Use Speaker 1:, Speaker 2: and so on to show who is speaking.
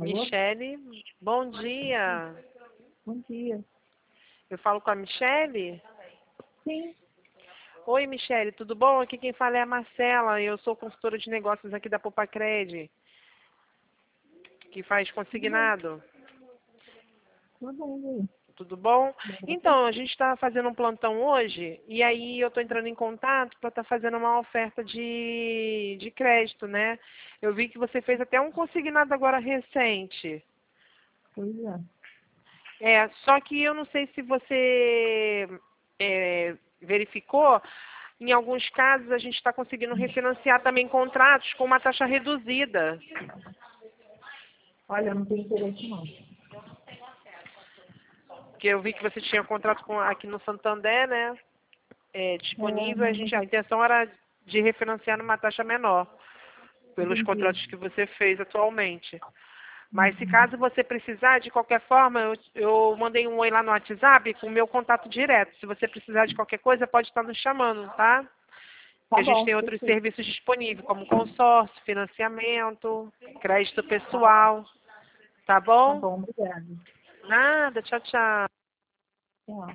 Speaker 1: Alô?
Speaker 2: Michele, bom dia.
Speaker 1: Bom dia.
Speaker 2: Eu falo com a Michele?
Speaker 1: Sim.
Speaker 2: Oi, Michele, tudo bom? Aqui quem fala é a Marcela. Eu sou consultora de negócios aqui da Popacred, que faz
Speaker 1: Tudo bem.
Speaker 2: consignado.
Speaker 1: Tudo bem,
Speaker 2: Tudo bom?
Speaker 1: Bom pra você?
Speaker 2: Então, a gente está fazendo um plantão hoje e aí eu estou entrando em contato para estar fazendo uma oferta de crédito, né? Eu vi que você fez até um consignado agora recente.
Speaker 1: Pois é.
Speaker 2: Só que eu não sei se você verificou, em alguns casos a gente está conseguindo refinanciar também contratos com uma taxa reduzida.
Speaker 1: Olha, eu não tenho interesse não.
Speaker 2: Porque eu vi que você tinha contrato aqui no Santander, né? Disponível, a intenção era de refinanciar numa taxa menor, pelos
Speaker 1: Entendi.
Speaker 2: contratos que você fez atualmente. Mas se caso você precisar, de qualquer forma, eu mandei um oi lá no WhatsApp com o meu contato direto. Se você precisar de qualquer coisa, pode estar nos chamando, tá? Que
Speaker 1: Tá
Speaker 2: a gente
Speaker 1: bom,
Speaker 2: tem outros
Speaker 1: perfeito.
Speaker 2: serviços disponíveis, como consórcio, financiamento, crédito pessoal. Tá
Speaker 1: Tá
Speaker 2: bom?
Speaker 1: bom, obrigada.
Speaker 2: Nada, tchau, tchau.
Speaker 1: Tchau.